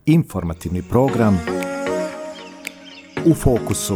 Informativni program U fokusu.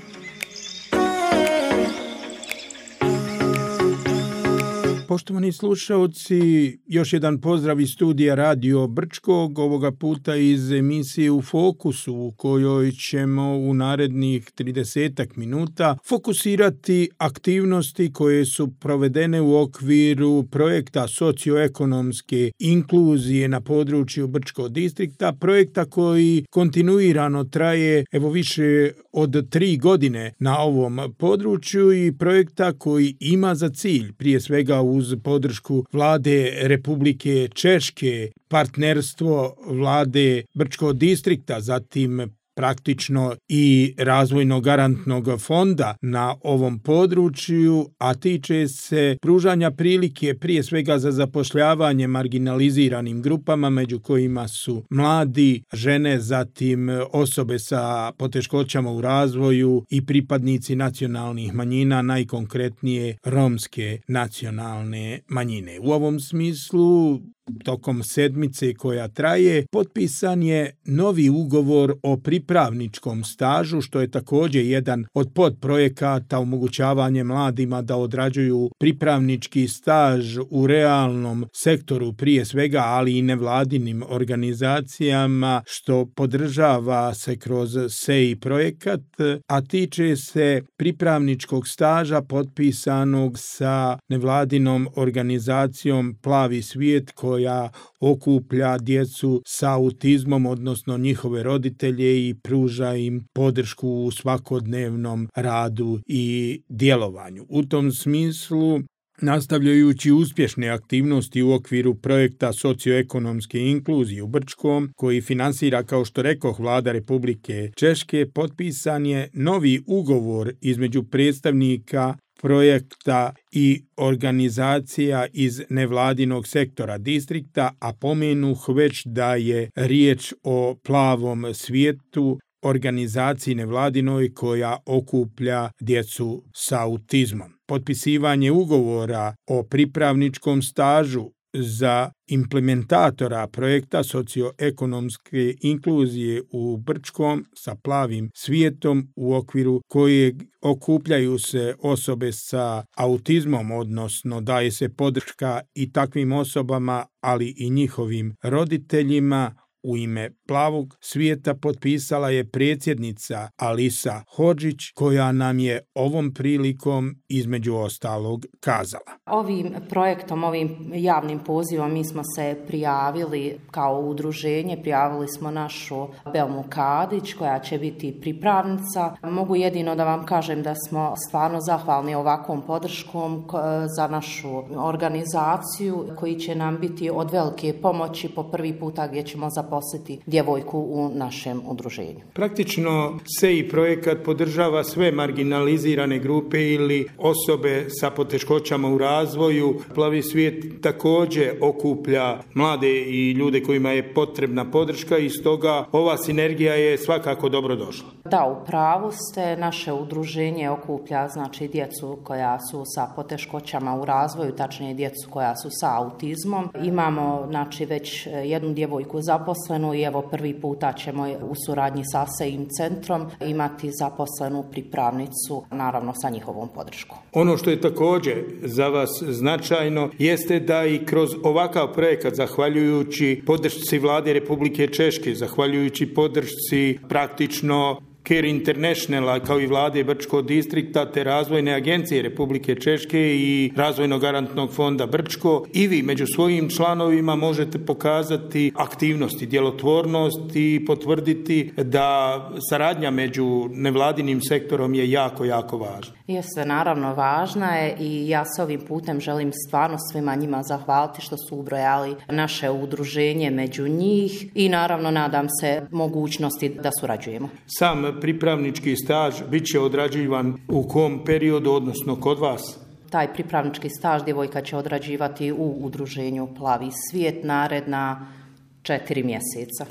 Poštovani slušaoci, još jedan pozdrav iz studija Radio Brčkog, ovoga puta iz emisije U fokusu, u kojoj ćemo u narednih 30 minuta fokusirati aktivnosti koje su provedene u okviru projekta socioekonomske inkluzije na području Brčkog distrikta, projekta koji kontinuirano traje više od 3 godine na ovom području i projekta koji ima za cilj, prije svega uz podršku Vlade Republike Češke, partnerstvo Vlade Brčkog distrikta, zatim praktično i razvojno garantnog fonda na ovom području, a tiče se pružanja prilike prije svega za zapošljavanje marginaliziranim grupama, među kojima su mladi, žene, zatim osobe sa poteškoćama u razvoju i pripadnici nacionalnih manjina, najkonkretnije romske nacionalne manjine. U ovom smislu, tokom sedmice koja traje, potpisan je novi ugovor o pripravničkom stažu, što je također jedan od podprojekata omogućavanje mladima da odrađuju pripravnički staž u realnom sektoru prije svega, ali i nevladinim organizacijama, što podržava se kroz SEI projekat, a tiče se pripravničkog staža potpisanog sa nevladinom organizacijom Plavi svijet, koja okuplja djecu sa autizmom, odnosno njihove roditelje, i pruža im podršku u svakodnevnom radu i djelovanju. U tom smislu, nastavljajući uspješne aktivnosti u okviru projekta socioekonomske inkluzije u Brčkom, koji finansira, kao što rekoh, Vlada Republike Češke, potpisan je novi ugovor između predstavnika projekta i organizacija iz nevladinog sektora distrikta, a pomenuh već da je riječ o Plavom svijetu, organizaciji nevladinoj koja okuplja djecu sa autizmom. Potpisivanje ugovora o pripravničkom stažu za implementatora projekta socioekonomske inkluzije u Brčkom sa Plavim svijetom, u okviru kojeg okupljaju se osobe sa autizmom, odnosno daje se podrška i takvim osobama, ali i njihovim roditeljima. U ime Plavog svijeta potpisala je predsjednica Alisa Hodžić, koja nam je ovom prilikom između ostalog kazala. Ovim projektom, ovim javnim pozivom mi smo se prijavili kao udruženje, prijavili smo našu Belmu Kadić koja će biti pripravnica. Mogu jedino da vam kažem da smo stvarno zahvalni ovakvom podrškom za našu organizaciju, koji će nam biti od velike pomoći po prvi puta gdje ćemo zaposliti djevojku u našem udruženju. Praktično SEI projekat podržava sve marginalizirane grupe ili osobe sa poteškoćama u razvoju. Plavi svijet također okuplja mlade i ljude kojima je potrebna podrška i stoga ova sinergija je svakako dobro došla. Da, u pravu ste, naše udruženje okuplja djecu koja su sa poteškoćama u razvoju, tačnije djecu koja su sa autizmom. Imamo već jednu djevojku zaposlenu i evo prvi puta ćemo u suradnji sa SEI centrom imati zaposlenu pripravnicu, naravno sa njihovom podrškom. Ono što je također za vas značajno jeste da i kroz ovakav projekat, zahvaljujući podršci Vlade Republike Češke, zahvaljujući podršci praktično Care Internationala, kao i Vlade Brčkog distrikta te Razvojne agencije Republike Češke i Razvojno garantnog fonda Brčko, i vi među svojim članovima možete pokazati aktivnosti, djelotvornost i potvrditi da saradnja među nevladinim sektorom je jako, jako važna. Jeste, naravno važna je i ja se ovim putem želim stvarno svima njima zahvaliti što su ubrojali naše udruženje među njih i naravno nadam se mogućnosti da surađujemo. Sam pripravnički staž bit će odrađivan u kom periodu, odnosno kod vas? Taj pripravnički staž djevojka će odrađivati u udruženju Plavi svijet naredna 4 mjeseca.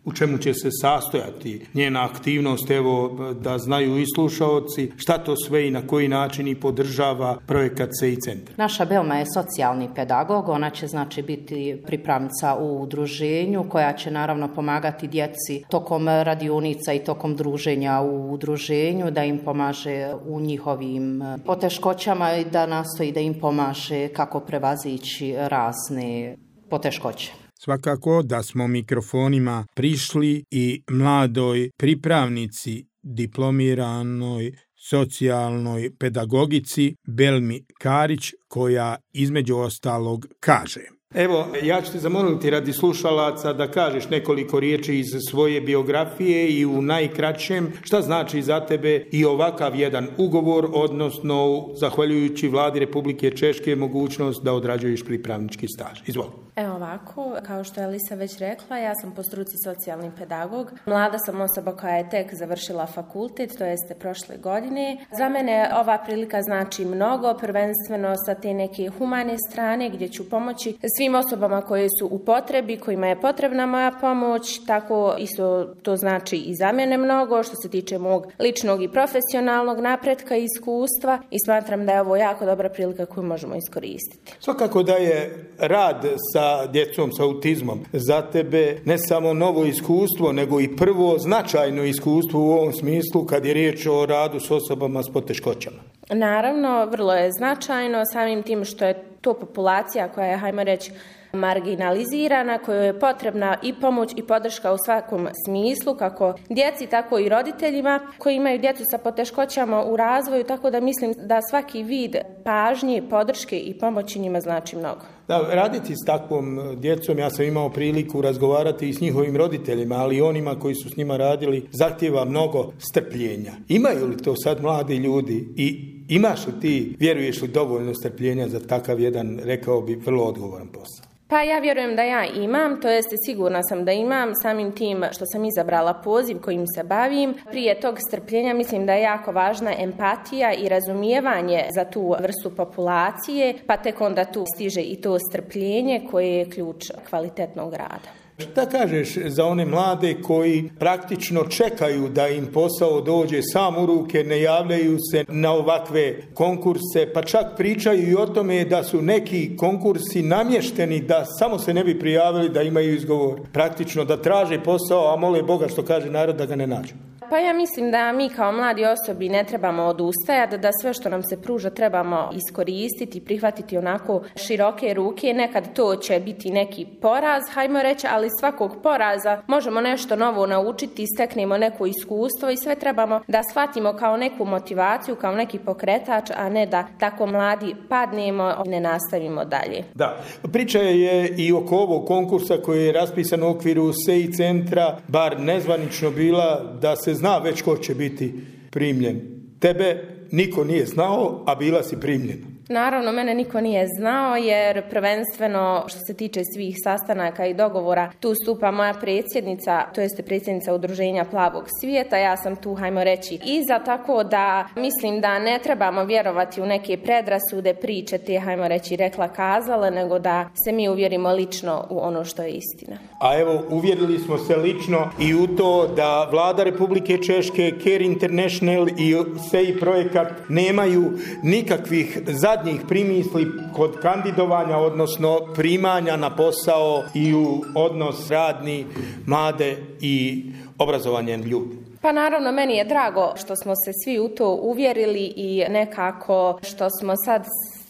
u čemu će se sastojati njena aktivnost, evo da znaju i slušaoci šta to sve i na koji način i podržava projekat SEI centra. Naša Belma je socijalni pedagog, ona će znači biti pripravnica u udruženju koja će naravno pomagati djeci tokom radionica i tokom druženja u udruženju, da im pomaže u njihovim poteškoćama i da nastoji da im pomaže kako prevazići razne poteškoće. Svakako da smo mikrofonima prišli i mladoj pripravnici diplomiranoj socijalnoj pedagogici Belmi Karić, koja između ostalog kaže: Evo, ja ću te zamoliti radi slušalaca da kažeš nekoliko riječi iz svoje biografije i u najkraćem šta znači za tebe i ovakav jedan ugovor, odnosno zahvaljujući Vladi Republike Češke mogućnost da odrađuješ pripravnički staž. Izvoli. Evo ovako, kao što je Elisa već rekla, ja sam po struci socijalni pedagog. Mlada sam osoba koja je tek završila fakultet, to jeste prošle godine. Za mene ova prilika znači mnogo, prvenstveno sa te neke humane strane gdje ću pomoći svim osobama koje su u potrebi, kojima je potrebna moja pomoć. Tako isto to znači i za mene mnogo što se tiče mog ličnog i profesionalnog napretka i iskustva i smatram da je ovo jako dobra prilika koju možemo iskoristiti. Svakako da je rad sa djecom s autizmom za tebe ne samo novo iskustvo, nego i prvo značajno iskustvo u ovom smislu kad je riječ o radu s osobama s poteškoćama. Naravno, vrlo je značajno samim tim što je to populacija koja je, hajmo reći, marginalizirana, kojoj je potrebna i pomoć i podrška u svakom smislu, kako djeci, tako i roditeljima koji imaju djecu sa poteškoćama u razvoju, tako da mislim da svaki vid pažnje, podrške i pomoći njima znači mnogo. Da, raditi s takvom djecom, ja sam imao priliku razgovarati i s njihovim roditeljima, ali i onima koji su s njima radili, zahtijeva mnogo strpljenja. Imaju li to sad mladi ljudi i imaš li ti, vjeruješ li, dovoljno strpljenja za takav jedan, rekao bi, vrlo odgovoran posao? Pa ja vjerujem da ja imam, to jeste sigurna sam da imam, samim tim što sam izabrala poziv kojim se bavim. Prije tog strpljenja mislim da je jako važna empatija i razumijevanje za tu vrstu populacije, pa tek onda tu stiže i to strpljenje koje je ključ kvalitetnog rada. Šta kažeš za one mlade koji praktično čekaju da im posao dođe sam u ruke, ne javljaju se na ovakve konkurse, pa čak pričaju i o tome da su neki konkursi namješteni da samo se ne bi prijavili, da imaju izgovor. Praktično da traže posao, a mole Boga, što kaže narod, da ga ne nađu. Pa ja mislim da mi kao mladi osobi ne trebamo odustajati, da sve što nam se pruža trebamo iskoristiti, prihvatiti onako široke ruke. Nekad to će biti neki poraz, hajmo reći, ali svakog poraza možemo nešto novo naučiti, steknemo neko iskustvo i sve trebamo da shvatimo kao neku motivaciju, kao neki pokretač, a ne da tako mladi padnemo i ne nastavimo dalje. Da, priča je i oko ovog konkursa koji je raspisan u okviru SEI centra, bar nezvanično bila, da se zna već ko će biti primljen. Tebe niko nije znao, a bila si primljena. Naravno, mene niko nije znao jer prvenstveno što se tiče svih sastanaka i dogovora tu stupa moja predsjednica, to jeste predsjednica Udruženja Plavog svijeta. Ja sam tu, hajmo reći, iza, tako da mislim da ne trebamo vjerovati u neke predrasude, priče te, hajmo reći, rekla kazala, nego da se mi uvjerimo lično u ono što je istina. A evo, uvjerili smo se lično i u to da Vlada Republike Češke, Care International i SEI projekat nemaju nikakvih zadnjih primisli kod kandidovanja, odnosno primanja na posao i u odnos radni, mlade i obrazovanje ljudi. Pa naravno, meni je drago što smo se svi u to uvjerili i nekako što smo sad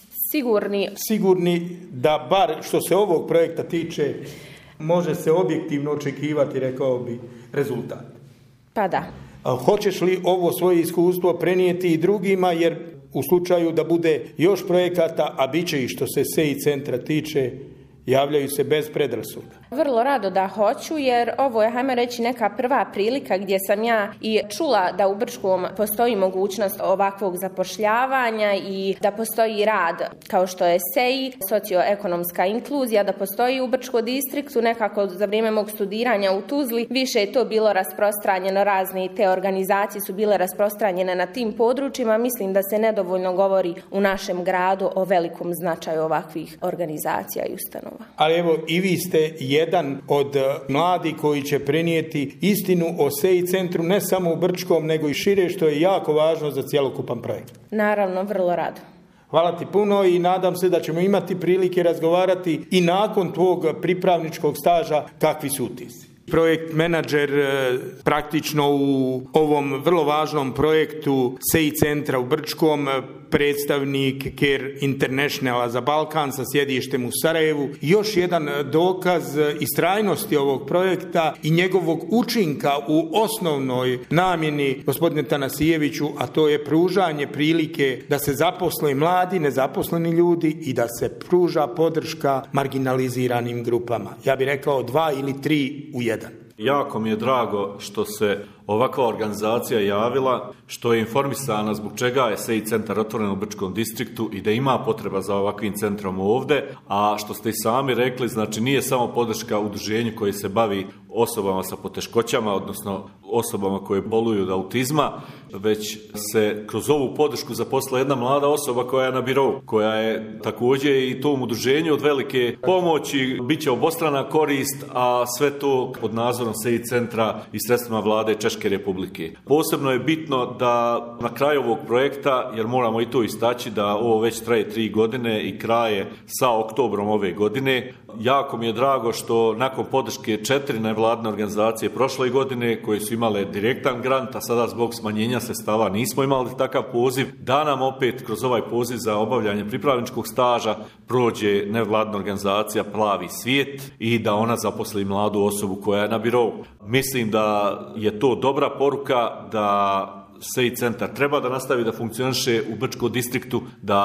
sigurni da bar što se ovog projekta tiče može se objektivno očekivati, rekao bi, rezultat. Pa da. Hoćeš li ovo svoje iskustvo prenijeti i drugima, jer u slučaju da bude još projekata, a bit će i što se SEI centra tiče, javljaju se bez predrasuda? Vrlo rado da hoću, jer ovo je, hajmo reći, neka prva prilika gdje sam ja i čula da u Brčkom postoji mogućnost ovakvog zapošljavanja i da postoji rad kao što je SEI, socioekonomska inkluzija, da postoji u Brčkom distriktu. Nekako za vrijeme mog studiranja u Tuzli više je to bilo rasprostranjeno, razne te organizacije su bile rasprostranjene na tim područjima. Mislim da se nedovoljno govori u našem gradu o velikom značaju ovakvih organizacija i ustanova. Ali evo, i vi ste jedan od mladih koji će prenijeti istinu o SEI centru ne samo u Brčkom nego i šire, što je jako važno za cjelokupan projekt. Naravno, vrlo rado. Hvala ti puno i nadam se da ćemo imati prilike razgovarati i nakon tvog pripravničkog staža kakvi su utisci. Projekt menadžer praktično u ovom vrlo važnom projektu SEI centra u Brčkom, predstavnik Care Internationala za Balkan sa sjedištem u Sarajevu. Još jedan dokaz istrajnosti ovog projekta i njegovog učinka u osnovnoj namjeni, gospodine Tanasijeviću, a to je pružanje prilike da se zaposle mladi, nezaposleni ljudi i da se pruža podrška marginaliziranim grupama. Ja bih rekao 2 ili 3 u 1. Jako mi je drago što se ovakva organizacija javila, što je informisana zbog čega je SEI centar otvoren u Brčkom distriktu i da ima potreba za ovakvim centrom ovdje, a što ste i sami rekli, znači nije samo podrška udruženju koje se bavi osobama sa poteškoćama, odnosno osobama koje boluju od autizma, već se kroz ovu podršku zaposlila jedna mlada osoba koja je na birou, koja je također i tom udruženju od velike pomoći, bit će obostrana korist, a sve to pod nadzorom SEI centra i sredstvima vlade Češke Republike. Posebno je bitno da na kraju ovog projekta, jer moramo i to istaći da ovo već traje 3 godine i kraje sa oktobrom ove godine, jako mi je drago što nakon podrške 4 nevladine organizacije prošle godine koje su imale direktan grant, a sada zbog smanjenja sredstava nismo imali takav poziv, da nam opet kroz ovaj poziv za obavljanje pripravničkog staža prođe nevladina organizacija Plavi svijet i da ona zaposli mladu osobu koja je na birou. Mislim da je to dobra poruka, da SEI centar treba da nastavi da funkcioniše u Brčkom distriktu,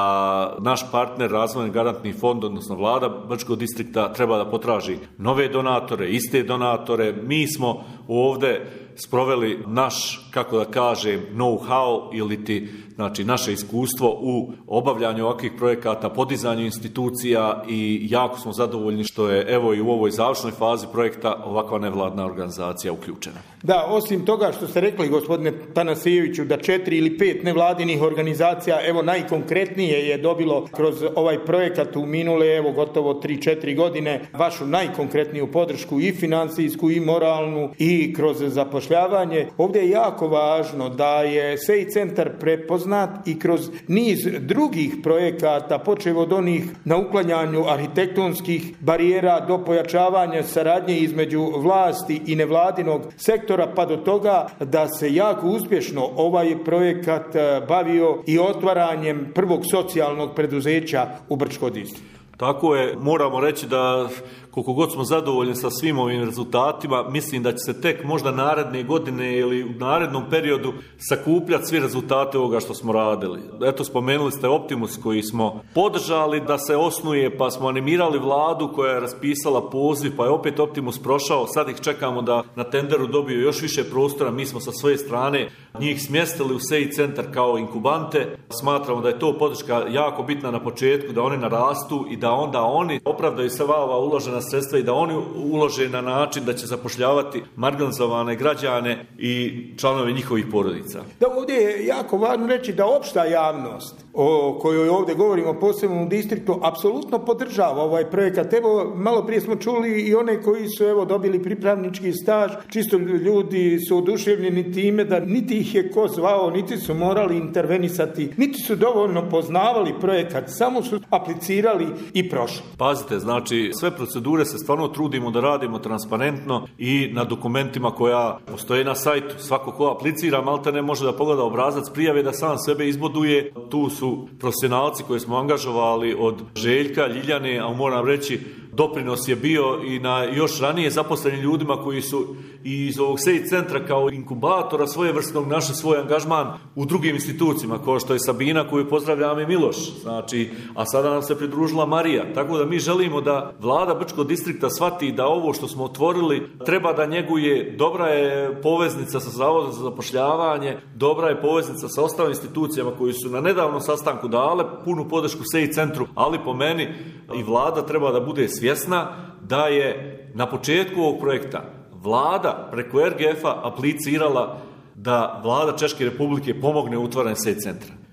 da naš partner Razvojni garantni fond, odnosno vlada Brčkog distrikta, treba da potraži nove donatore, iste donatore. Mi smo ovdje sproveli naš, kako da kažem, know-how ili ti, znači naše iskustvo u obavljanju ovakvih projekata, podizanju institucija i jako smo zadovoljni što je evo i u ovoj završnoj fazi projekta ovakva nevladna organizacija uključena. Da, osim toga što ste rekli, gospodine Tanasijeviću, da 4 ili 5 nevladinih organizacija, evo najkonkretnije je dobilo kroz ovaj projekat u minule, evo gotovo 3-4 godine, vašu najkonkretniju podršku i financijsku i moralnu i kroz zapošljavanje. Ovdje je jako važno da je SEI centar prepoznat i kroz niz drugih projekata, počev od onih na uklanjanju arhitektonskih barijera do pojačavanja saradnje između vlasti i nevladinog sektora, pa do toga da se jako uspješno ovaj projekat bavio i otvaranjem prvog socijalnog preduzeća u Brčkom distriktu. Tako je, moramo reći da koliko god smo zadovoljni sa svim ovim rezultatima, mislim da će se tek možda naredne godine ili u narednom periodu sakupljati svi rezultate ovoga što smo radili. Eto, spomenuli ste Optimus koji smo podržali da se osnuje, pa smo animirali vladu koja je raspisala poziv, pa je opet Optimus prošao. Sad ih čekamo da na tenderu dobiju još više prostora. Mi smo sa svoje strane njih smjestili u SEI centar kao inkubante. Smatramo da je to podrška jako bitna na početku, da oni narastu i da onda oni opravdaju se ova uložena sredstva i da oni ulože na način da će zapošljavati marginalizovane građane i članove njihovih porodica. Da, ovdje je jako važno reći da opšta javnost o kojoj ovdje govorimo, posebno u distriktu, apsolutno podržava ovaj projekat. Evo, malo prije smo čuli i one koji su dobili pripravnički staž, čisto ljudi su oduševljeni time da niti ih je ko zvao, niti su morali intervenisati, niti su dovoljno poznavali projekat, samo su aplicirali i prošli. Pazite, znači sve procedure se stvarno trudimo da radimo transparentno i na dokumentima koja postoje na sajtu. Svako ko aplicira malte ne može da pogleda obrazac prijave, da sam sebe izboduje. Tu su profesionalci koje smo angažovali od Željka, Ljiljane, a moram reći doprinos je bio i na još ranije zaposlenim ljudima koji su iz ovog SEI centra kao inkubatora svojevrsnog našli svoj angažman u drugim institucijama, kao što je Sabina koju pozdravljam i Miloš, znači, a sada nam se pridružila Marija. Tako da mi želimo da vlada Brčkog distrikta shvati da ovo što smo otvorili treba da njeguje. Dobra je poveznica sa Zavodom za zapošljavanje, dobra je poveznica sa ostalim institucijama koji su na nedavnom sastanku dale punu podršku SEI centru, ali po meni i vlada treba da bude svjesna da je na početku ovog projekta vlada preko RGF-a aplicirala da vlada Češke Republike pomogne u otvaranju SEI centra.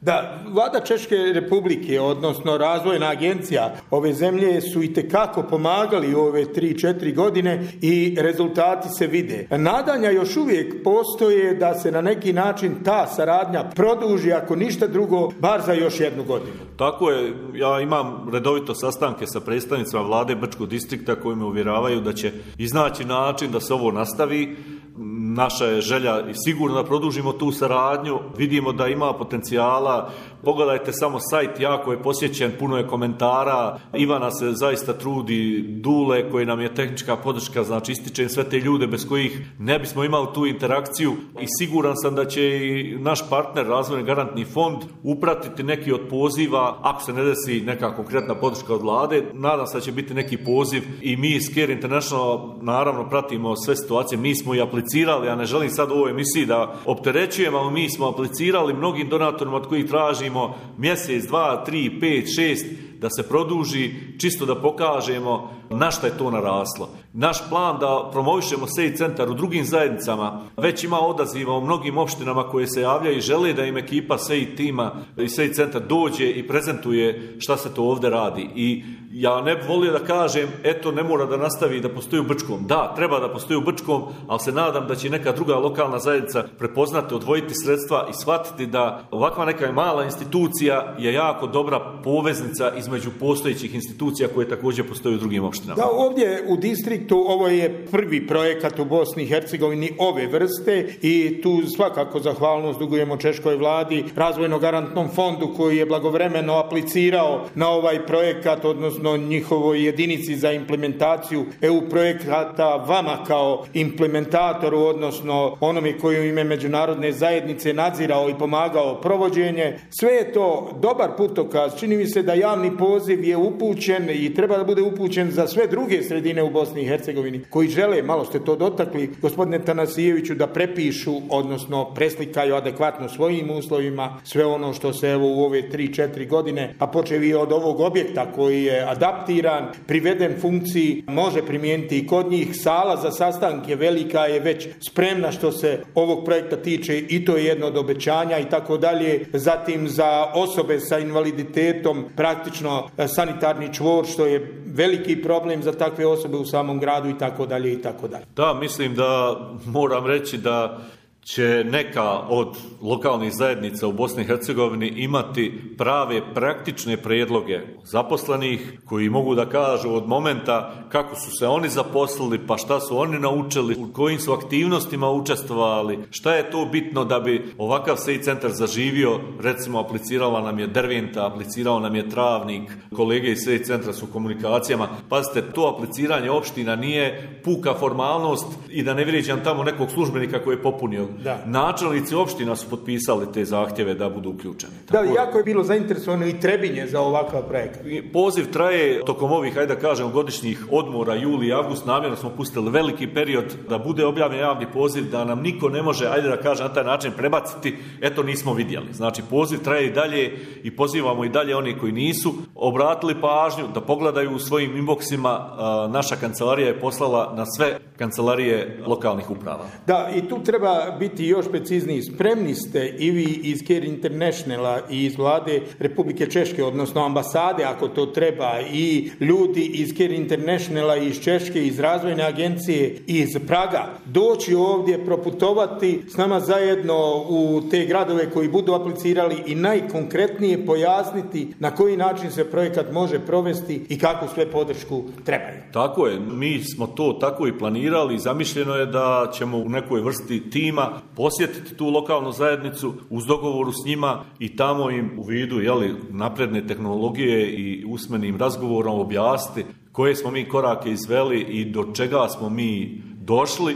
Da, vlada Češke republike, odnosno razvojna agencija ove zemlje su itekako pomagali u ove 3-4 godine i rezultati se vide. Nadanja još uvijek postoje da se na neki način ta saradnja produži, ako ništa drugo, bar za još jednu godinu. Tako je, ja imam redovito sastanke sa predstavnicima vlade Brčkog distrikta koji me uvjeravaju da će iznaći način da se ovo nastavi. Naša je želja i sigurno da produžimo tu saradnju, vidimo da ima potencijala. Pogledajte samo sajt, jako je posjećen, puno je komentara, Ivana se zaista trudi, Dule koji nam je tehnička podrška, znači ističem sve te ljude bez kojih ne bismo imali tu interakciju i siguran sam da će i naš partner Razvojni garantni fond upratiti neki od poziva, ako se ne desi neka konkretna podrška od vlade, nadam se da će biti neki poziv i mi iz Care International naravno pratimo sve situacije, mi smo i aplicirali, ja ne želim sad u ovoj emisiji da opterećujem, ali mi smo aplicirali mnogim donatorima od kojih tražimo mjesec, 2, 3, 5, 6 da se produži, čisto da pokažemo na šta je to naraslo. Naš plan da promovišemo SEI centar u drugim zajednicama već ima odaziva u mnogim opštinama koje se javljaju i žele da im ekipa SEI tima i SEI centar dođe i prezentuje šta se to ovdje radi. I ja ne bih volio da kažem, eto ne mora da nastavi da postoji u Brčkom. Da, treba da postoji u Brčkom, ali se nadam da će neka druga lokalna zajednica prepoznati, odvojiti sredstva i shvatiti da ovakva neka mala institucija je jako dobra poveznica između postojećih institucija koje također postoje u drugim opštinama. Da, ovdje u distriktu ovo je prvi projekat u Bosni i Hercegovini ove vrste i tu svakako zahvalnost dugujemo češkoj vladi, Razvojno garantnom fondu koji je blagovremeno aplicirao na ovaj projekat, odnosno njihovoj jedinici za implementaciju EU projekata, vama kao implementatoru, odnosno onome koji u ime međunarodne zajednice nadzirao i pomagao provođenje. Sve je to dobar putokaz. Čini mi se da javni poziv je upućen i treba da bude upućen za sve druge sredine u Bosni i Hercegovini koji žele, malo ste to dotakli, gospodine Tanasijeviću, da prepišu, odnosno preslikaju adekvatno svojim uslovima sve ono što se evo u ove 3-4 godine, a počevi od ovog objekta koji je adaptiran, priveden funkciji, može primijeniti i kod njih. Sala za sastanke velika je već spremna što se ovog projekta tiče i to je jedno od obećanja i tako dalje. Zatim za osobe sa invaliditetom praktično sanitarni čvor, što je veliki problem za takve osobe u samom gradu i tako dalje i tako dalje. Da, mislim da moram reći da će neka od lokalnih zajednica u Bosni i Hercegovini imati prave praktične prijedloge zaposlenih koji mogu da kažu od momenta kako su se oni zaposlili, pa šta su oni naučili, u kojim su aktivnostima učestvovali, šta je to bitno da bi ovakav SEI centar zaživio. Recimo, aplicirala nam je Derventa, aplicirao nam je Travnik, kolege iz SEI centra su u komunikacijama. Pazite, to apliciranje opština nije puka formalnost i da ne vrijeđam tamo nekog službenika koji je popunio. Da. Načelnici opština su potpisali te zahtjeve da budu uključeni. Da, jako je bilo zainteresovano i Trebinje za ovakav projekt. Poziv traje tokom ovih, ajde da kažem, godišnjih odmora, juli i avgust. Namjerno smo pustili veliki period da bude objavljen javni poziv, da nam niko ne može, ajde da kažem, na taj način prebaciti, eto nismo vidjeli. Znači, poziv traje i dalje i pozivamo i dalje oni koji nisu obratili pažnju da pogledaju u svojim inboxima. Naša kancelarija je poslala na sve kancelarije lokalnih uprava. Da, i tu treba biti još precizniji. Spremni ste i vi iz Care Internationala i iz vlade Republike Češke, odnosno ambasade ako to treba, i ljudi iz Care Internationala iz Češke, iz razvojne agencije iz Praga, doći ovdje, proputovati s nama zajedno u te gradove koji budu aplicirali i najkonkretnije pojasniti na koji način se projekat može provesti i kakvu sve podršku trebaju. Tako je, mi smo to tako i planirali i zamišljeno je da ćemo u nekoj vrsti tima posjetiti tu lokalnu zajednicu uz dogovoru s njima i tamo im u vidu napredne tehnologije i usmenim razgovorom objasniti koje smo mi korake izveli i do čega smo mi došli.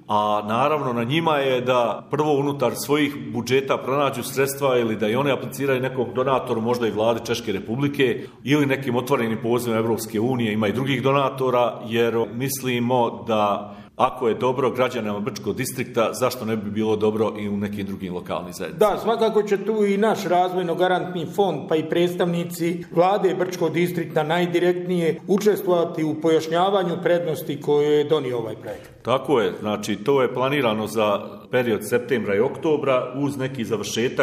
A naravno na njima je da prvo unutar svojih budžeta pronađu sredstva ili da i one apliciraju nekom donatoru, možda i vlade Češke republike ili nekim otvorenim pozivom Evropske unije, ima i drugih donatora, jer mislimo da ako je dobro građanima Brčkog distrikta, zašto ne bi bilo dobro i u nekim drugim lokalnim zajednicama? Da, svakako će tu i naš Razvojno garantni fond, pa i predstavnici vlade Brčkog distrikta najdirektnije učestvovati u pojašnjavanju prednosti koje je donio ovaj projekt. Tako je, znači to je planirano za period septembra i oktobra uz neki završetak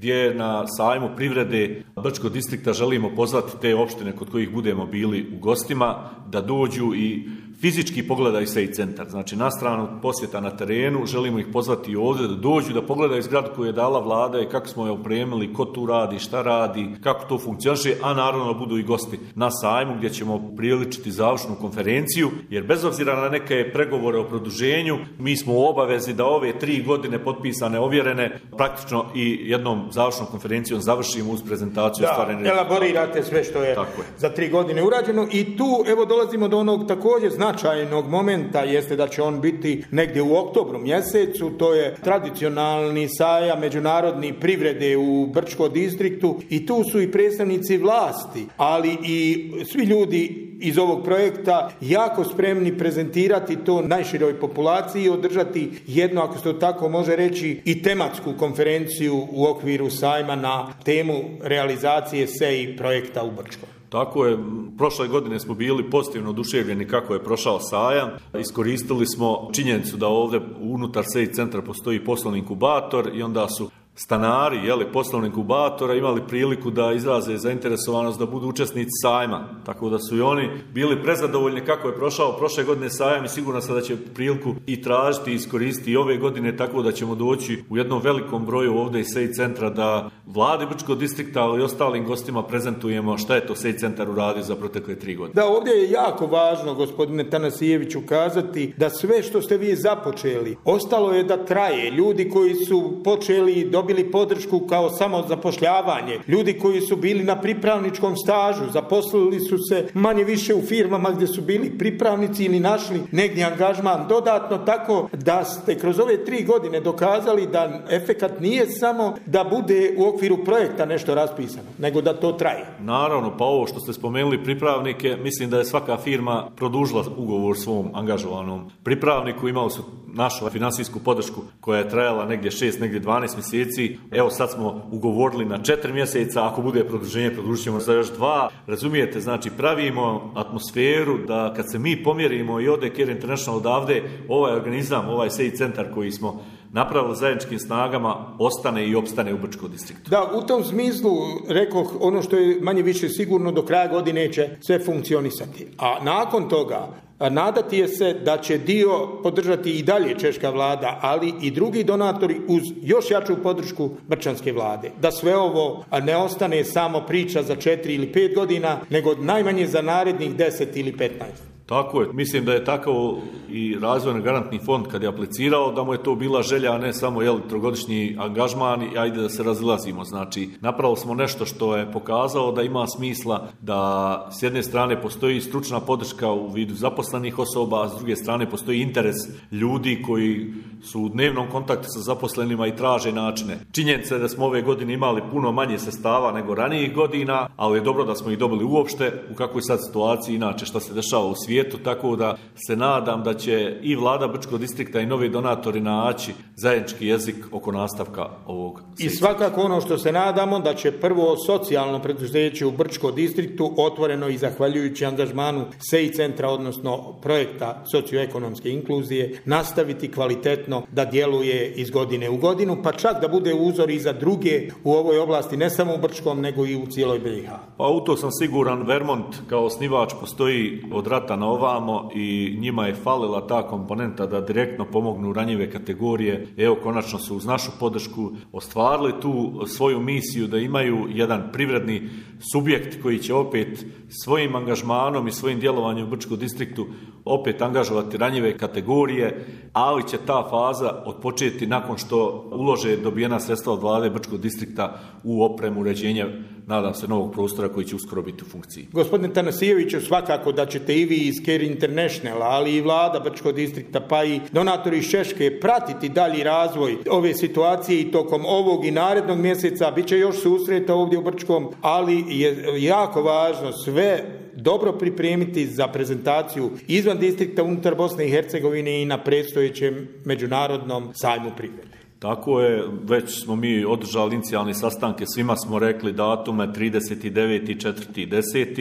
gdje na sajmu privrede Brčkog distrikta želimo pozvati te opštine kod kojih budemo bili u gostima da dođu i fizički pogledaju SEI centar. Znači, na stranu posjeta na terenu, želimo ih pozvati ovdje da dođu, da pogledaju zgradu koju je dala vlada i kako smo je opremili, ko tu radi, šta radi, kako to funkcioniše, a naravno budu i gosti na sajmu gdje ćemo priličiti završnu konferenciju, jer bez obzira na neke pregovore o produženju, mi smo u obavezi da ove 3 godine potpisane, ovjerene, praktično i jednom završnom konferencijom završimo uz prezentaciju ostvarene. Da, elaborirate sve što je za 3 godine urađeno i tu evo dolazimo do onog također značajnog momenta, jeste da će on biti negdje u oktobru mjesecu, to je tradicionalni sajam međunarodni privrede u Brčkom distriktu i tu su i predstavnici vlasti, ali i svi ljudi iz ovog projekta jako spremni prezentirati to najširoj populaciji i održati jedno, ako se to tako može reći, i tematsku konferenciju u okviru sajma na temu realizacije SEI projekta u Brčkom. Tako je, prošle godine smo bili pozitivno oduševljeni kako je prošao sajam. Iskoristili smo činjenicu da ovdje unutar SEI centra postoji poslovni inkubator i onda su stanari poslovnog inkubatora imali priliku da izraze zainteresovanost da budu učesnici sajma. Tako da su i oni bili prezadovoljni kako je prošao prošle godine sajam i sigurno sam da će priliku i tražiti i iskoristiti i ove godine, tako da ćemo doći u jednom velikom broju ovdje iz SEI centra da vladi Brčkog distrikta, ali i ostalim gostima prezentujemo šta je to SEI centar uradio za protekle 3 godine. Da, ovdje je jako važno, gospodine Tanasijeviću, kazati da sve što ste vi započeli, ostalo je da traje. Ljudi koji su počeli dobili podršku kao samozapošljavanje, ljudi koji su bili na pripravničkom stažu, zaposlili su se manje više u firmama gdje su bili pripravnici ili našli negdje angažman dodatno, tako da ste kroz ove 3 godine dokazali da efekat nije samo da bude u okviru projekta nešto raspisano, nego da to traje. Naravno, pa ovo što ste spomenuli pripravnike, mislim da je svaka firma produžila ugovor svom angažovanom pripravniku, imali su našu finansijsku podršku koja je trajala negdje 6, negdje 12 mjeseci. Evo sad smo ugovorili na 4 mjeseca, ako bude produženje, produžit ćemo za još 2. Razumijete, znači pravimo atmosferu da kad se mi pomjerimo i ode Care International odavde, ovaj organizam, ovaj SEI centar koji smo napravili zajedničkim snagama, ostane i opstane u Brčkom distriktu. Da, u tom smislu rekoh ono što je manje više sigurno, do kraja godine će sve funkcionisati. A nakon toga nadati je se da će dio podržati i dalje češka vlada, ali i drugi donatori uz još jaču podršku brčanske vlade. Da sve ovo ne ostane samo priča za 4 ili 5 godina, nego najmanje za narednih 10 ili 15. Tako je, mislim da je tako i razvojno garantni fond kad je aplicirao, da mu je to bila želja, a ne samo 3-godišnji angažman i ajde da se razilazimo. Znači, napravili smo nešto što je pokazalo da ima smisla da s jedne strane postoji stručna podrška u vidu zaposlenih osoba, a s druge strane postoji interes ljudi koji su u dnevnom kontaktu sa zaposlenima i traže načine. Činjenica je da smo ove godine imali puno manje sredstava nego ranijih godina, ali je dobro da smo ih dobili uopšte u kakvoj sad situaciji, inače šta se dešava u svijetu, tako da se nadam da će i vlada Brčkog distrikta i novi donatori naći zajednički jezik oko nastavka ovog sektora. I svakako ono što se nadamo da će prvo socijalno preduzeće u Brčkom distriktu, otvoreno i zahvaljujući angažmanu SEI centra, odnosno projekta socioekonomske inkluzije, nastaviti kvalitetno da djeluje iz godine u godinu, pa čak da bude uzor i za druge u ovoj oblasti, ne samo u Brčkom, nego i u cijeloj BiH. Pa u to sam siguran. Vermont kao osnivač postoji od rata na ovamo i njima je falila ta komponenta da direktno pomognu ranjive kategorije. Evo, konačno su uz našu podršku ostvarili tu svoju misiju da imaju jedan privredni subjekt koji će opet svojim angažmanom i svojim djelovanjem u Brčkom distriktu opet angažovati ranjive kategorije, ali će ta faza odpočeti nakon što ulože dobijena sredstva od vlade Brčkog distrikta u opremu, uređenja, nadam se, novog prostora koji će uskoro biti u funkciji. Gospodine Tanasijeviću, svakako da ćete i vi iz Care International, ali i vlada Brčkog distrikta, pa i donatori iz Češke pratiti dalji razvoj ove situacije i tokom ovog i narednog mjeseca. Biće još susreta ovdje u Brčkom, ali je jako važno sve dobro pripremiti za prezentaciju izvan distrikta unutar Bosne i Hercegovine i na predstojećem međunarodnom sajmu privrede. Tako je, već smo mi održali inicijalne sastanke, svima smo rekli datume 39.4.10.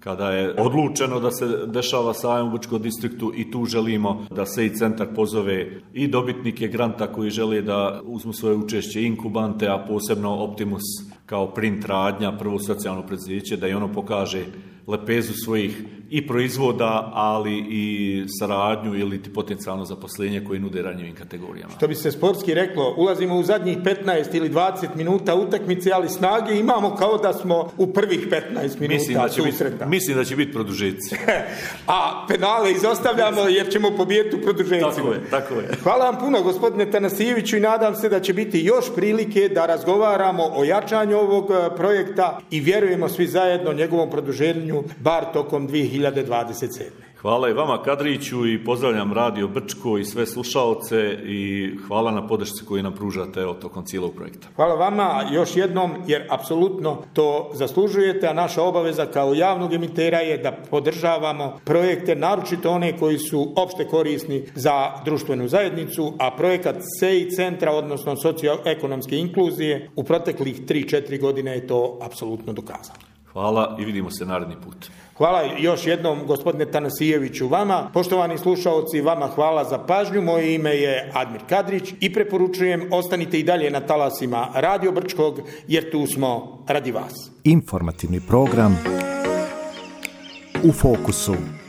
kada je odlučeno da se dešava sajam u Brčkom distriktu i tu želimo da SEI centar pozove i dobitnike granta koji žele da uzmu svoje učešće, inkubante, a posebno Optimus kao print radnja, prvo socijalno preduzeće, da i ono pokaže lepezu svojih i proizvoda, ali i saradnju ili potencijalno zaposlenje koje nude ranjivim kategorijama. Što bi se sportski reklo, ulazimo u zadnjih 15 ili 20 minuta utakmice, ali snage imamo kao da smo u prvih 15 minuta susreta. Mislim da će biti produžeci. A penale izostavljamo jer ćemo pobijediti u produžecima. Tako je. Hvala vam puno, gospodine Tanasijeviću, i nadam se da će biti još prilike da razgovaramo o jačanju ovog projekta i vjerujemo svi zajedno njegovom produženju bar tokom 2027. Hvala i vama, Kadriću, i pozdravljam Radio Brčko i sve slušaoce i hvala na podršci koju nam pružate tokom cijelog projekta. Hvala vama još jednom, jer apsolutno to zaslužujete, a naša obaveza kao javnog emitera je da podržavamo projekte, naročito one koji su opšte korisni za društvenu zajednicu, a projekat SEI centra, odnosno socioekonomske inkluzije, u proteklih 3-4 godine je to apsolutno dokazano. Hvala i vidimo se naredni put. Hvala još jednom, gospodine Tanasijeviću, vama. Poštovani slušaoci, vama hvala za pažnju. Moje ime je Admir Kadrić i preporučujem ostanite i dalje na talasima Radio Brčkog, jer tu smo radi vas. Informativni program U fokusu.